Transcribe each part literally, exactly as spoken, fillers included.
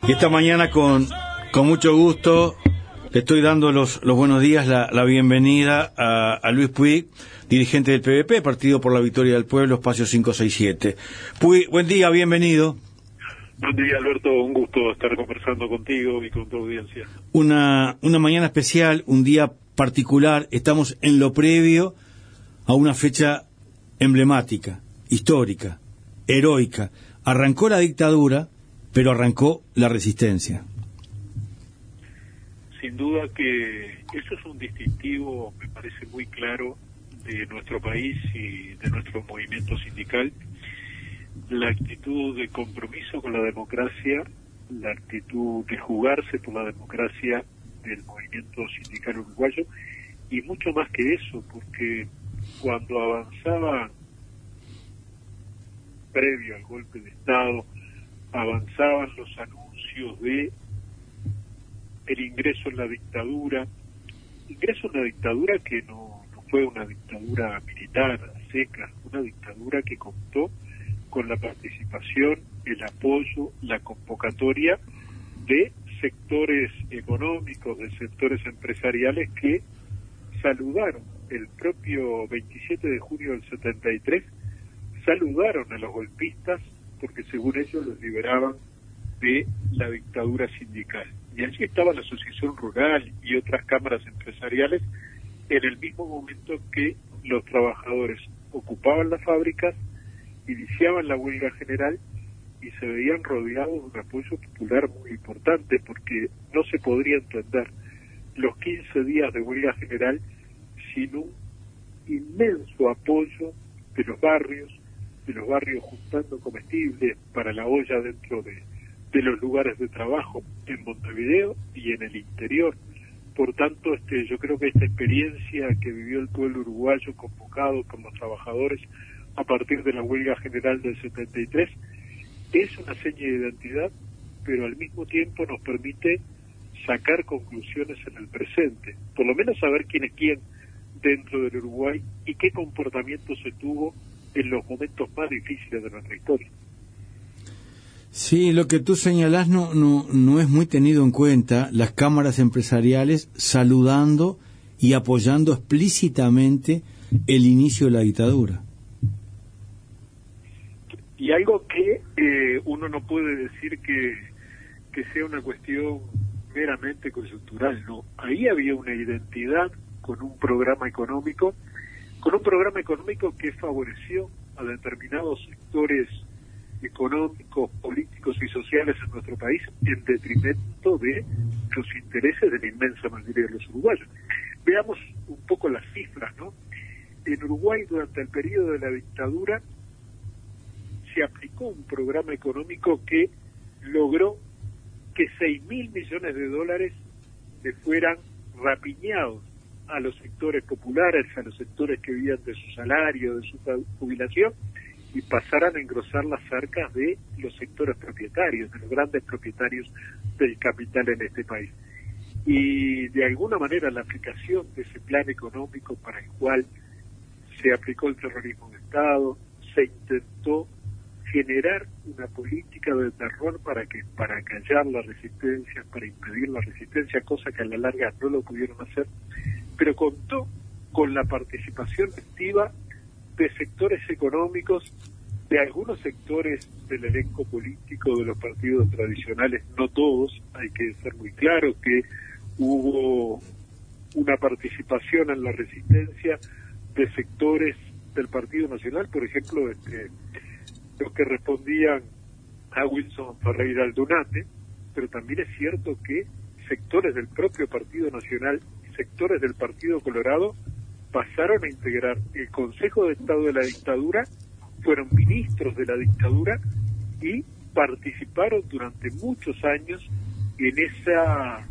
Y esta mañana con, con mucho gusto le estoy dando los, los buenos días, la, la bienvenida a, a Luis Puig, dirigente del P V P, Partido por la Victoria del Pueblo, espacio cinco seis siete. Puig, buen día, bienvenido. Buen día, Alberto, un gusto estar conversando contigo y con tu audiencia. Una, una mañana especial, un día particular, estamos en lo previo a una fecha emblemática, histórica, heroica. Arrancó la dictadura, pero arrancó la resistencia. Sin duda que eso es un distintivo, me parece muy claro, de nuestro país y de nuestro movimiento sindical. La actitud de compromiso con la democracia, la actitud de jugarse por la democracia del movimiento sindical uruguayo, y mucho más que eso, porque cuando avanzaban, previo al golpe de Estado, avanzaban los anuncios de el ingreso en la dictadura, ingreso en la dictadura que no, no fue una dictadura militar seca, una dictadura que contó con la participación, el apoyo, la convocatoria de sectores económicos, de sectores empresariales que saludaron el propio veintisiete de junio del setenta y tres, saludaron a los golpistas porque según ellos los liberaban de la dictadura sindical. Y allí estaba la Asociación Rural y otras cámaras empresariales en el mismo momento que los trabajadores ocupaban las fábricas, iniciaban la huelga general y se veían rodeados de un apoyo popular muy importante, porque no se podría entender los quince días de huelga general sin un inmenso apoyo de los barrios, de los barrios juntando comestibles para la olla dentro de, de los lugares de trabajo en Montevideo y en el interior. Por tanto, este, yo creo que esta experiencia que vivió el pueblo uruguayo convocado por los trabajadores a partir de la huelga general del setenta y tres es una seña de identidad, pero al mismo tiempo nos permite sacar conclusiones en el presente, por lo menos saber quién es quién dentro del Uruguay y qué comportamiento se tuvo en los momentos más difíciles de nuestra historia. Sí, lo que tú señalás no, no, no es muy tenido en cuenta, las cámaras empresariales saludando y apoyando explícitamente el inicio de la dictadura. Y algo que eh, uno no puede decir que, que sea una cuestión meramente coyuntural, no. Ahí había una identidad con un programa económico, con un programa económico que favoreció a determinados sectores económicos, políticos y sociales en nuestro país en detrimento de los intereses de la inmensa mayoría de los uruguayos. Veamos un poco las cifras, ¿no? En Uruguay, durante el periodo de la dictadura, se aplicó un programa económico que logró que seis mil millones de dólares se fueran rapiñados a los sectores populares, a los sectores que vivían de su salario, de su jubilación, y pasaran a engrosar las arcas de los sectores propietarios, de los grandes propietarios del capital en este país. Y de alguna manera la aplicación de ese plan económico para el cual se aplicó el terrorismo de Estado, se intentó generar una política de terror para que para callar la resistencia, para impedir la resistencia, cosa que a la larga no lo pudieron hacer, pero contó con la participación activa de sectores económicos, de algunos sectores del elenco político de los partidos tradicionales, no todos, hay que ser muy claro que hubo una participación en la resistencia de sectores del Partido Nacional, por ejemplo, este, los que respondían a Wilson Ferreira Aldunate, pero también es cierto que sectores del propio Partido Nacional y sectores del Partido Colorado pasaron a integrar el Consejo de Estado de la dictadura, fueron ministros de la dictadura y participaron durante muchos años en esa...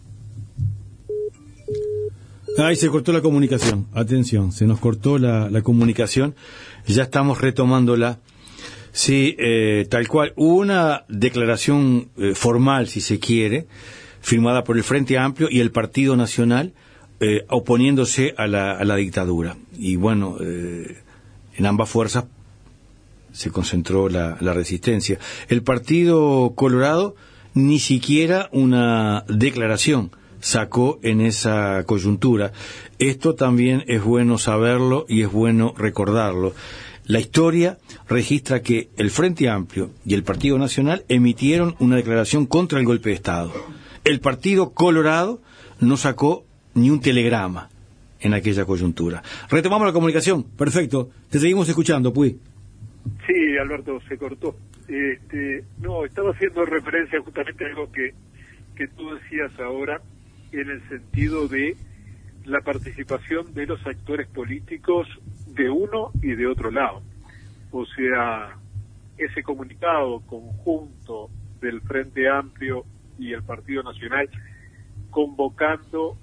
Ahí se cortó la comunicación, atención, se nos cortó la, la comunicación, ya estamos retomándola. Sí, eh, tal cual. Hubo una declaración eh, formal, si se quiere, firmada por el Frente Amplio y el Partido Nacional, eh, oponiéndose a la, a la dictadura. Y bueno, eh, en ambas fuerzas se concentró la, la resistencia. El Partido Colorado ni siquiera una declaración sacó en esa coyuntura. Esto también es bueno saberlo y es bueno recordarlo. La historia registra que el Frente Amplio y el Partido Nacional emitieron una declaración contra el golpe de Estado. El Partido Colorado no sacó ni un telegrama en aquella coyuntura. Retomamos la comunicación. Perfecto. Te seguimos escuchando, Puy. Sí, Alberto, se cortó. Este, no, estaba haciendo referencia justamente a algo que, que tú decías ahora, en el sentido de la participación de los actores políticos de uno y de otro lado. O sea, ese comunicado conjunto del Frente Amplio y el Partido Nacional convocando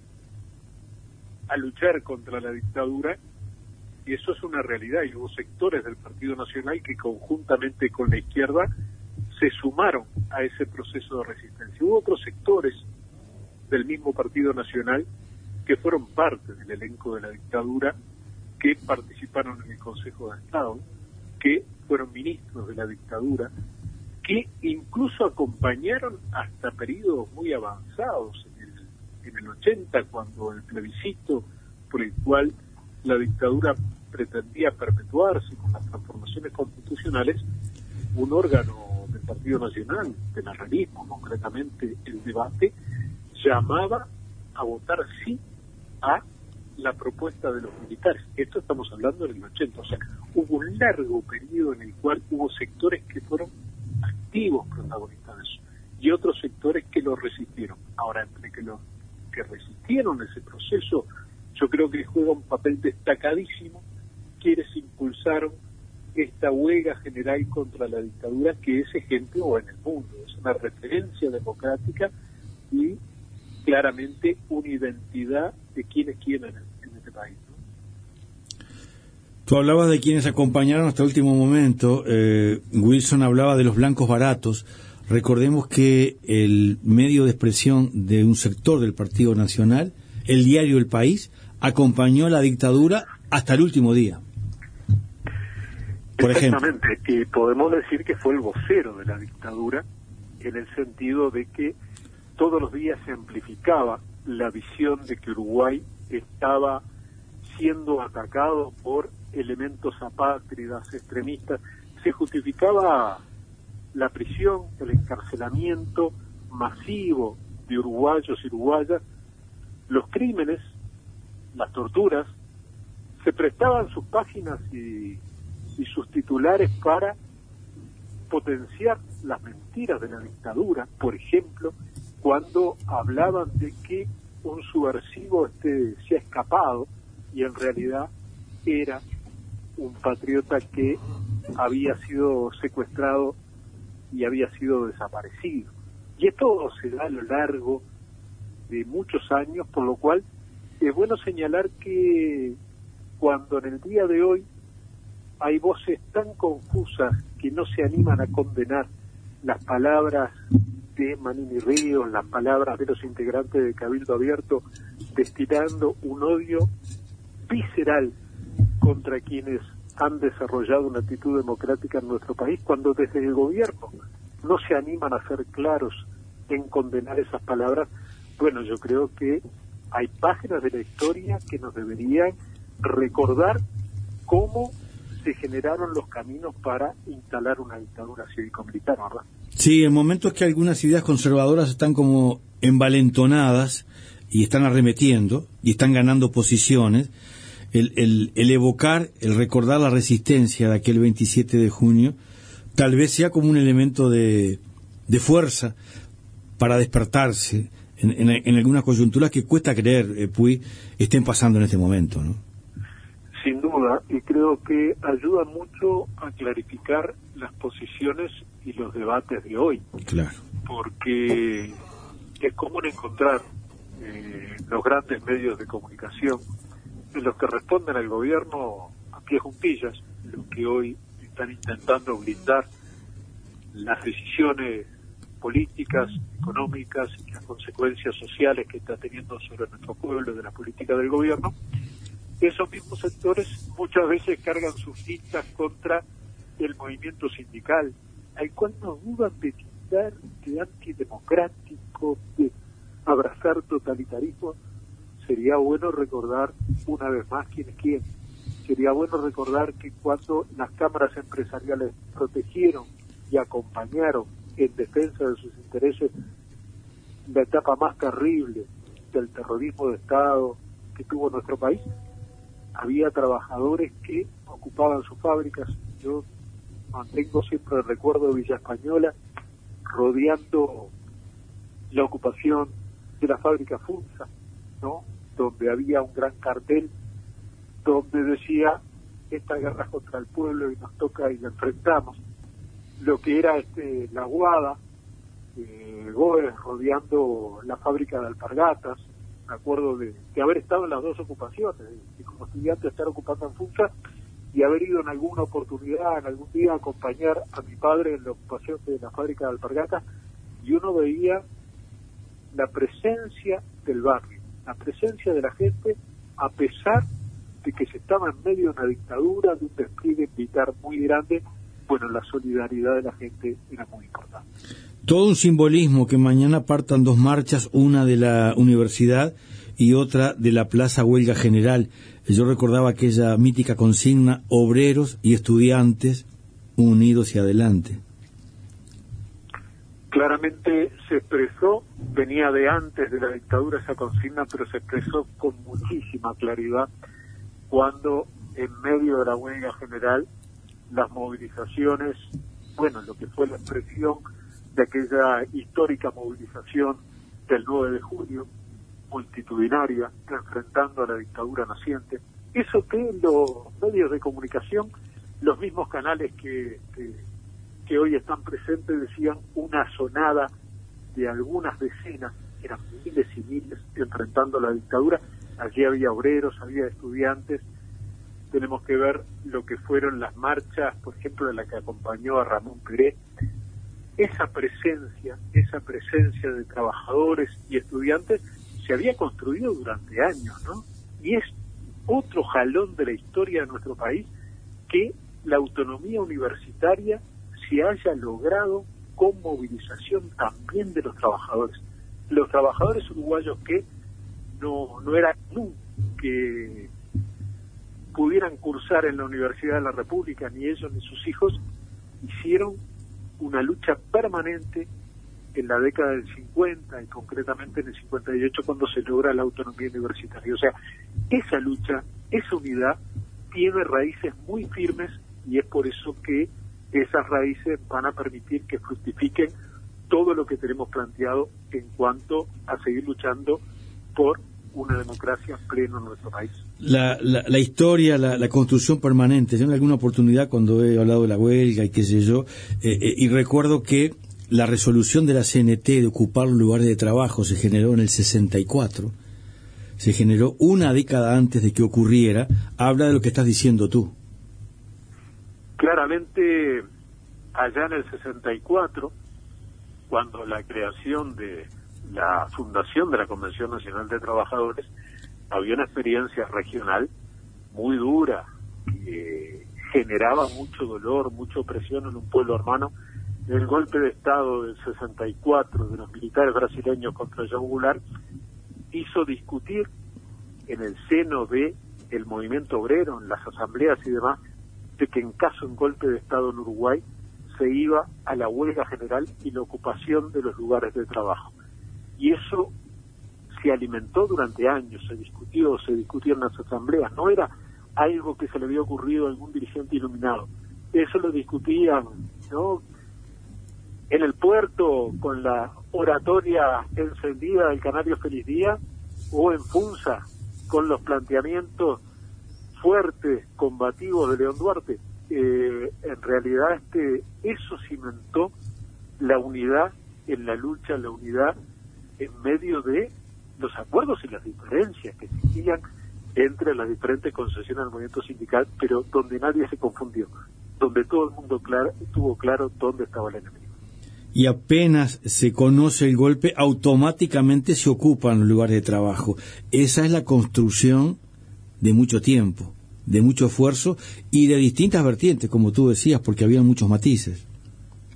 a luchar contra la dictadura, y eso es una realidad, y hubo sectores del Partido Nacional que conjuntamente con la izquierda se sumaron a ese proceso de resistencia. Hubo otros sectores del mismo Partido Nacional que fueron parte del elenco de la dictadura, que participaron en el Consejo de Estado, que fueron ministros de la dictadura, que incluso acompañaron hasta periodos muy avanzados en el, en el ochenta, cuando el plebiscito por el cual la dictadura pretendía perpetuarse con las transformaciones constitucionales, un órgano del Partido Nacional, del Arrenismo, concretamente el Debate, llamaba a votar sí a la propuesta de los militares. Esto estamos hablando del ochenta, o sea, hubo un largo periodo en el cual hubo sectores que fueron activos protagonistas de eso, y otros sectores que lo resistieron. Ahora, entre que los que resistieron ese proceso, yo creo que juega un papel destacadísimo quienes impulsaron esta huelga general contra la dictadura, que es ejemplo en el mundo, es una referencia democrática y claramente una identidad de quienes quieren en, en este país, ¿no? Tú hablabas de quienes acompañaron hasta el último momento. eh, Wilson hablaba de los blancos baratos. Recordemos que el medio de expresión de un sector del Partido Nacional, el diario El País, acompañó la dictadura hasta el último día. Por Exactamente, ejemplo. Y podemos decir que fue el vocero de la dictadura, en el sentido de que todos los días se amplificaba la visión de que Uruguay estaba siendo atacado por elementos apátridas, extremistas. Se justificaba la prisión, el encarcelamiento masivo de uruguayos y uruguayas, los crímenes, las torturas. Se prestaban sus páginas y, y sus titulares para potenciar las mentiras de la dictadura. Por ejemplo, cuando hablaban de que un subversivo este se ha escapado, y en realidad era un patriota que había sido secuestrado y había sido desaparecido. Y esto se da a lo largo de muchos años, por lo cual es bueno señalar que cuando en el día de hoy hay voces tan confusas que no se animan a condenar las palabras de Manini Ríos, las palabras de los integrantes de Cabildo Abierto, destilando un odio visceral contra quienes han desarrollado una actitud democrática en nuestro país, cuando desde el gobierno no se animan a ser claros en condenar esas palabras. Bueno, yo creo que hay páginas de la historia que nos deberían recordar cómo se generaron los caminos para instalar una dictadura cívico-militar, ¿verdad? Sí, en momentos que algunas ideas conservadoras están como envalentonadas y están arremetiendo y están ganando posiciones, el, el, el evocar, el recordar la resistencia de aquel veintisiete de junio, tal vez sea como un elemento de, de fuerza para despertarse en, en, en algunas coyunturas que cuesta creer, eh, Puy, estén pasando en este momento, ¿no? Sin duda, y creo que ayuda mucho a clarificar las posiciones y los debates de hoy. Claro. Porque es común encontrar eh, los grandes medios de comunicación, en los que responden al gobierno a pie juntillas, los que hoy están intentando blindar las decisiones políticas, económicas y las consecuencias sociales que está teniendo sobre nuestro pueblo de la política del gobierno. Esos mismos sectores muchas veces cargan sus tintas contra el movimiento sindical, al cual no dudan de tildar de antidemocrático, de abrazar totalitarismo, sería bueno recordar una vez más quién es quién. Sería bueno recordar que cuando las cámaras empresariales protegieron y acompañaron en defensa de sus intereses la etapa más terrible del terrorismo de Estado que tuvo nuestro país, había trabajadores que ocupaban sus fábricas. Yo mantengo siempre el recuerdo de Villa Española, rodeando la ocupación de la fábrica Funza, ¿no?, donde había un gran cartel donde decía: esta guerra es contra el pueblo y nos toca y la enfrentamos. Lo que era este la Guada, eh, Goes rodeando la fábrica de alpargatas. Me acuerdo de, de haber estado en las dos ocupaciones, y como estudiante estar ocupando en Funza y haber ido en alguna oportunidad, en algún día, a acompañar a mi padre en la ocupación de la fábrica de alpargatas, y uno veía la presencia del barrio, la presencia de la gente, a pesar de que se estaba en medio de una dictadura, de un despliegue militar muy grande. Bueno, la solidaridad de la gente era muy importante. Todo un simbolismo que mañana partan dos marchas, una de la universidad y otra de la Plaza Huelga General. Yo recordaba aquella mítica consigna: obreros y estudiantes unidos y adelante. Claramente se expresó, venía de antes de la dictadura esa consigna, pero se expresó con muchísima claridad cuando en medio de la huelga general las movilizaciones, bueno, lo que fue la expresión de aquella histórica movilización del nueve de julio, multitudinaria, enfrentando a la dictadura naciente, eso que los medios de comunicación, los mismos canales que, que, que hoy están presentes, decían una sonada de algunas decenas, eran miles y miles enfrentando a la dictadura. Allí había obreros, había estudiantes. Tenemos que ver lo que fueron las marchas, por ejemplo, de la que acompañó a Ramón Pérez. Esa presencia, esa presencia de trabajadores y estudiantes se había construido durante años, ¿no? Y es otro jalón de la historia de nuestro país que la autonomía universitaria se haya logrado con movilización también de los trabajadores. Los trabajadores uruguayos que no, no era común que pudieran cursar en la Universidad de la República, ni ellos ni sus hijos, hicieron una lucha permanente en la década del cincuenta y concretamente en el cincuenta y ocho, cuando se logra la autonomía universitaria. O sea, esa lucha, esa unidad tiene raíces muy firmes, y es por eso que esas raíces van a permitir que fructifiquen todo lo que tenemos planteado en cuanto a seguir luchando por una democracia plena en nuestro país. La, la, la historia, la, la construcción permanente. Yo en alguna oportunidad, cuando he hablado de la huelga y qué sé yo, eh, eh, y recuerdo que la resolución de la C N T de ocupar los lugares de trabajo se generó en el sesenta y cuatro, se generó una década antes de que ocurriera. Habla de lo que estás diciendo tú. Claramente, allá en el sesenta y cuatro, cuando la creación de la fundación de la Convención Nacional de Trabajadores, había una experiencia regional muy dura, que generaba mucho dolor, mucha opresión en un pueblo hermano. El golpe de Estado del sesenta y cuatro de los militares brasileños contra João Goulart hizo discutir en el seno de el movimiento obrero, en las asambleas y demás, de que en caso de un golpe de Estado en Uruguay se iba a la huelga general y la ocupación de los lugares de trabajo. Y eso se alimentó durante años, se discutió, se discutió en las asambleas. No era algo que se le había ocurrido a algún dirigente iluminado. Eso lo discutían, ¿no?, en el puerto con la oratoria encendida del Canario Feliz Día, o en Funza con los planteamientos fuertes, combativos de León Duarte. Eh, en realidad este eso cimentó la unidad en la lucha, la unidad en medio de los acuerdos y las diferencias que existían entre las diferentes concesiones del movimiento sindical, pero donde nadie se confundió, donde todo el mundo claro, tuvo claro dónde estaba el enemigo. Y apenas se conoce el golpe, automáticamente se ocupan los lugares de trabajo. Esa es la construcción de mucho tiempo, de mucho esfuerzo y de distintas vertientes, como tú decías, porque había muchos matices.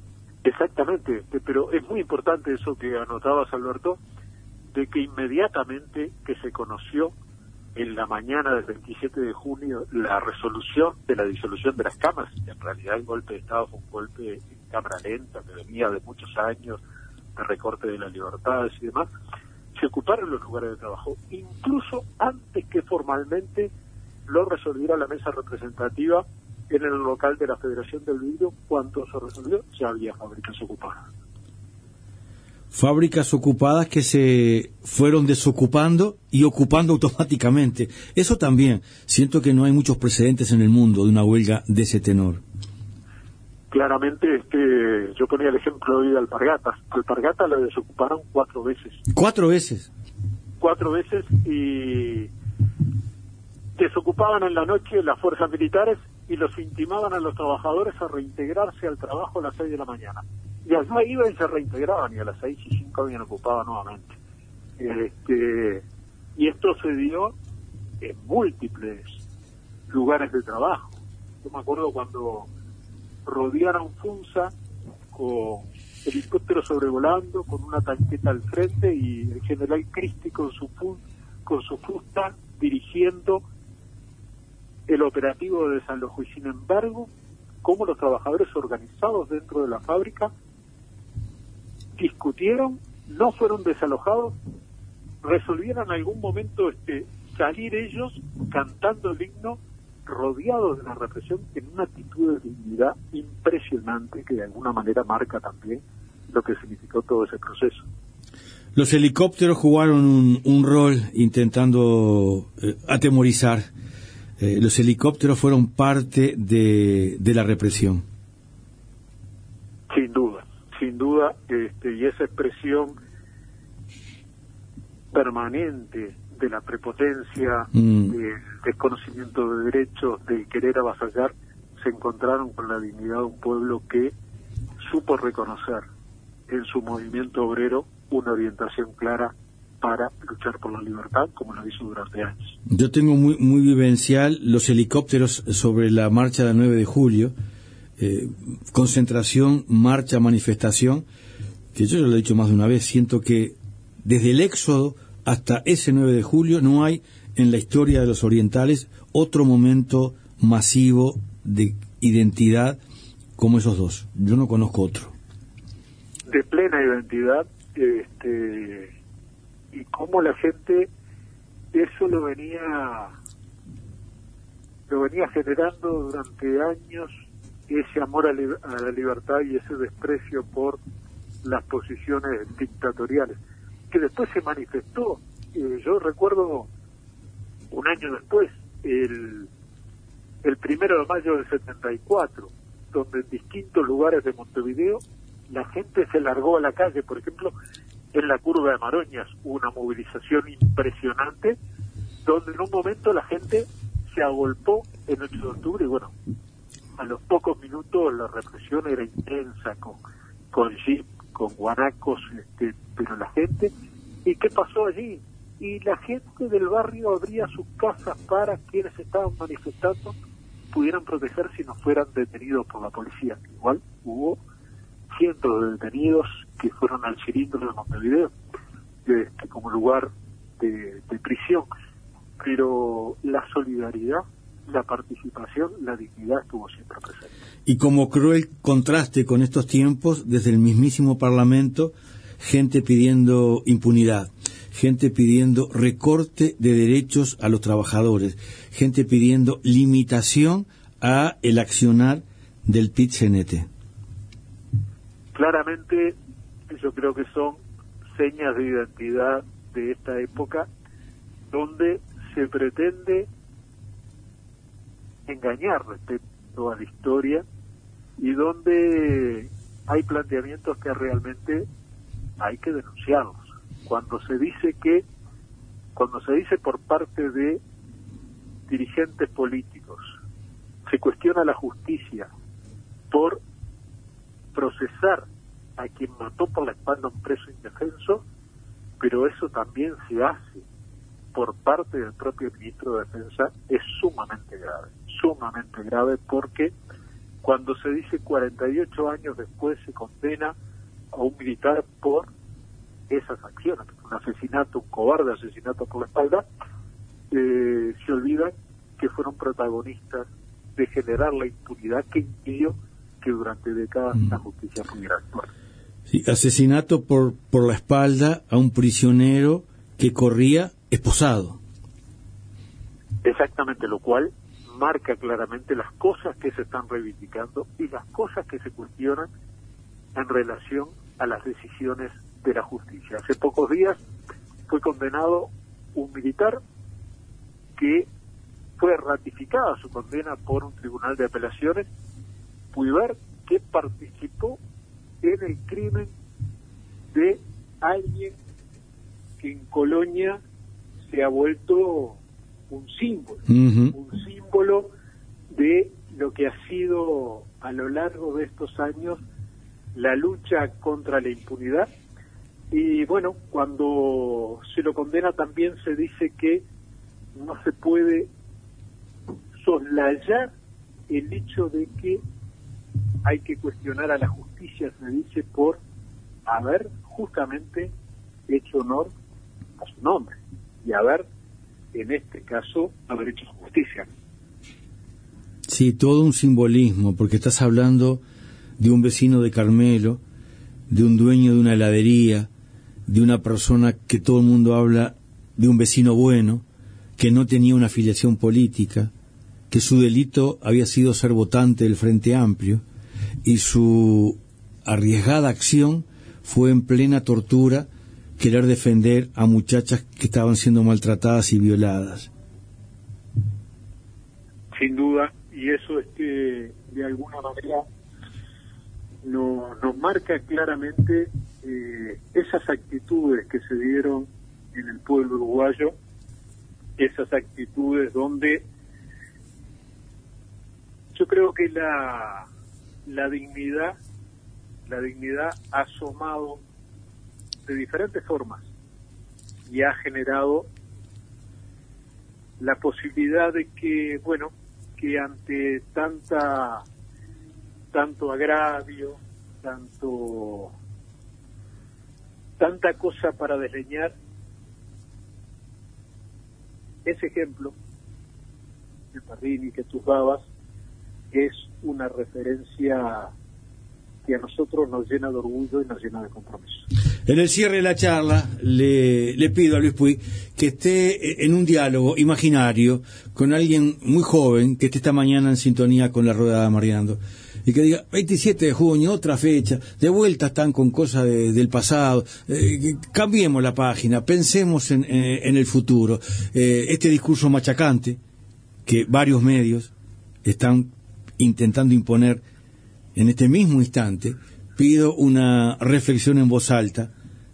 Exactamente, este, pero es muy importante eso que anotabas, Alberto, de que inmediatamente que se conoció en la mañana del veintisiete de junio la resolución de la disolución de las cámaras, en realidad el golpe de Estado fue un golpe en cámara lenta que venía de muchos años de recorte de las libertades y demás, se ocuparon los lugares de trabajo, incluso antes que formalmente lo resolviera la mesa representativa en el local de la Federación del Vidrio. Cuando se resolvió ya había fábricas ocupadas. Fábricas ocupadas que se fueron desocupando y ocupando automáticamente. Eso también, siento que no hay muchos precedentes en el mundo de una huelga de ese tenor. Claramente, este, yo ponía el ejemplo hoy de Alpargatas. Alpargatas la desocuparon cuatro veces. ¿Cuatro veces? Cuatro veces y desocupaban en la noche las fuerzas militares y los intimaban a los trabajadores a reintegrarse al trabajo a las seis de la mañana. Y allá iban y se reintegraban y a las seis y cinco habían ocupado nuevamente. Este, y esto se dio en múltiples lugares de trabajo. Yo me acuerdo cuando rodearon Funza con helicópteros sobrevolando, con una tanqueta al frente y el general Cristi con su, con su fusta dirigiendo el operativo de desalojo. Y sin embargo, como los trabajadores organizados dentro de la fábrica discutieron, no fueron desalojados, resolvieron en algún momento este, salir ellos cantando el himno, rodeados de la represión, en una actitud de dignidad impresionante que de alguna manera marca también lo que significó todo ese proceso. Los helicópteros jugaron un, un rol intentando eh, atemorizar. Eh, los helicópteros fueron parte de, de la represión. Sin duda, sin duda, este, y esa expresión permanente de la prepotencia, mm. del desconocimiento de derechos, del querer avasallar, se encontraron con la dignidad de un pueblo que supo reconocer en su movimiento obrero una orientación clara para luchar por la libertad, como lo hizo durante años. Yo tengo muy, muy vivencial los helicópteros sobre la marcha del nueve de julio, eh, concentración, marcha, manifestación, que yo ya lo he dicho más de una vez, siento que desde el éxodo hasta ese nueve de julio no hay en la historia de los orientales otro momento masivo de identidad como esos dos. Yo no conozco otro. De plena identidad, este, y cómo la gente eso lo venía lo venía generando durante años, ese amor a, li a la libertad y ese desprecio por las posiciones dictatoriales, que después se manifestó. Eh, yo recuerdo un año después, el, el primero de mayo del setenta y cuatro, donde en distintos lugares de Montevideo la gente se largó a la calle. Por ejemplo, en la curva de Maroñas hubo una movilización impresionante, donde en un momento la gente se agolpó en ocho de octubre y bueno, a los pocos minutos la represión era intensa, con, con jeep, con guanacos, este, pero la gente... ¿Y qué pasó allí? Y la gente del barrio abría sus casas para quienes estaban manifestando pudieran proteger si no fueran detenidos por la policía. Igual hubo cientos de detenidos que fueron al cilindro de Montevideo este, como lugar de, de prisión. Pero la solidaridad, la participación, la dignidad estuvo siempre presente. Y como cruel contraste con estos tiempos, desde el mismísimo Parlamento, gente pidiendo impunidad, gente pidiendo recorte de derechos a los trabajadores, gente pidiendo limitación a el accionar del P I T C N T. Claramente, yo creo que son señas de identidad de esta época, donde se pretende engañar respecto a la historia y donde hay planteamientos que realmente hay que denunciarlos. Cuando se dice que, cuando se dice por parte de dirigentes políticos, se cuestiona la justicia por procesar a quien mató por la espalda a un preso indefenso, pero eso también se hace por parte del propio ministro de Defensa, es sumamente grave, sumamente grave, porque cuando se dice cuarenta y ocho años después se condena a un militar por esas acciones, un asesinato, un cobarde asesinato por la espalda, eh, se olvidan que fueron protagonistas de generar la impunidad que impidió que durante décadas mm. la justicia pudiera actuar. Sí, asesinato por, por la espalda a un prisionero que corría esposado. Exactamente, lo cual marca claramente las cosas que se están reivindicando y las cosas que se cuestionan en relación a las decisiones de la justicia. Hace pocos días fue condenado un militar que fue ratificada su condena por un tribunal de apelaciones, pude ver que participó en el crimen de alguien que en Colonia se ha vuelto un símbolo, uh-huh. un símbolo de lo que ha sido a lo largo de estos años la lucha contra la impunidad. Y bueno, cuando se lo condena también se dice que no se puede soslayar el hecho de que hay que cuestionar a la justicia, se dice, por haber justamente hecho honor a su nombre y haber, en este caso, haber hecho justicia. Sí, todo un simbolismo, porque estás hablando de un vecino de Carmelo, de un dueño de una heladería, de una persona que todo el mundo habla de un vecino bueno, que no tenía una afiliación política, que su delito había sido ser votante del Frente Amplio, y su arriesgada acción fue en plena tortura querer defender a muchachas que estaban siendo maltratadas y violadas. Sin duda, y eso es que de alguna manera no, nos marca claramente eh, esas actitudes que se dieron en el pueblo uruguayo, esas actitudes donde yo creo que la la dignidad la dignidad ha asomado de diferentes formas y ha generado la posibilidad de que, bueno, que ante tanta tanto agravio, tanto tanta cosa para desleñar, ese ejemplo de Parrini que tú dabas es una referencia que a nosotros nos llena de orgullo y nos llena de compromiso. En el cierre de la charla le, le pido a Luis Puig que esté en un diálogo imaginario con alguien muy joven que esté esta mañana en sintonía con la rueda de Mariando y que diga veintisiete de junio, otra fecha, de vuelta están con cosas de, del pasado, eh, cambiemos la página, pensemos en, eh, en el futuro. Eh, este discurso machacante que varios medios están intentando imponer en este mismo instante, pido una reflexión en voz alta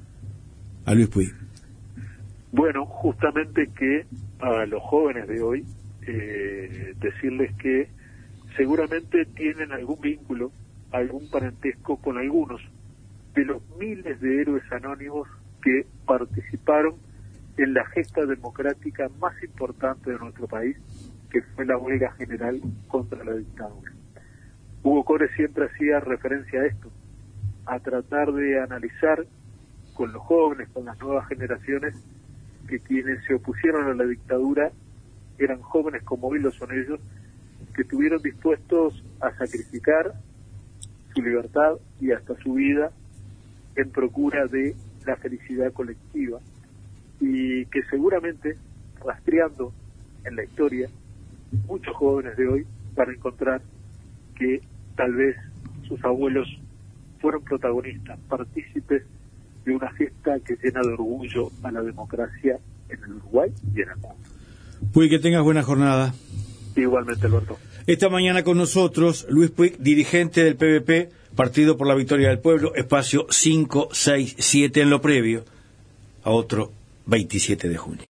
a Luis Puig. Bueno, justamente que a los jóvenes de hoy, eh, decirles que seguramente tienen algún vínculo, algún parentesco con algunos de los miles de héroes anónimos que participaron en la gesta democrática más importante de nuestro país, que fue la huelga general contra la dictadura. Hugo Cores siempre hacía referencia a esto, a tratar de analizar con los jóvenes, con las nuevas generaciones, que quienes se opusieron a la dictadura eran jóvenes como él lo son ellos, que estuvieron dispuestos a sacrificar su libertad y hasta su vida en procura de la felicidad colectiva, y que seguramente, rastreando en la historia, muchos jóvenes de hoy van a encontrar que tal vez sus abuelos fueron protagonistas, partícipes de una gesta que llena de orgullo a la democracia en el Uruguay y en el mundo. Puig, que tengas buena jornada. Igualmente, Alberto. Esta mañana con nosotros Luis Puig, dirigente del P V P, Partido por la Victoria del Pueblo, espacio cinco seis siete en lo previo a otro veintisiete de junio.